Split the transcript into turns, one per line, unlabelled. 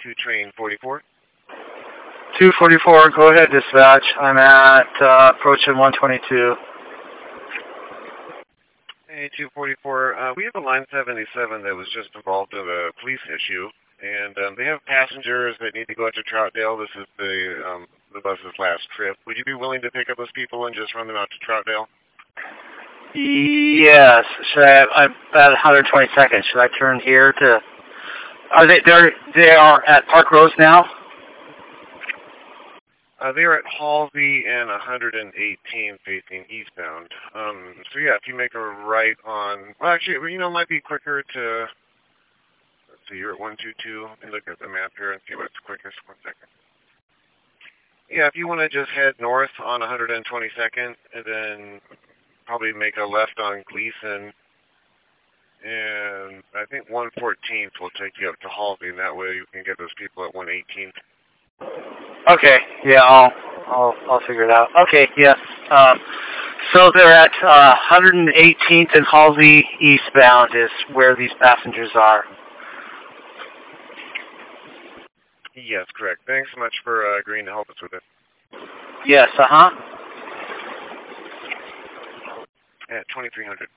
to train 44.
244, go ahead, dispatch. I'm at approaching 122.
Hey, 244. We have a line 77 that was just involved in a police issue, and they have passengers that need to go out to Troutdale. This is the bus's last trip. Would you be willing to pick up those people and just run them out to Troutdale?
Yes. I'm at 122nd. Should I turn here to? Are they are at Park Rose now?
They're at Halsey and 118 facing eastbound. So yeah, if you make a right on, well, actually, it might be quicker to. Let's see, you're at 122. Let me look at the map here and see what's quickest. 1 second. Yeah, if you want to just head north on 122nd and then probably make a left on Gleason, and I think 114th will take you up to Halsey, and that way you can get those people at 118th.
Okay, yeah, I'll figure it out. Okay, yes. So they're at 118th and Halsey eastbound is where these passengers are.
Yes, correct. Thanks so much for agreeing to help us with it.
Yes,
At 2300.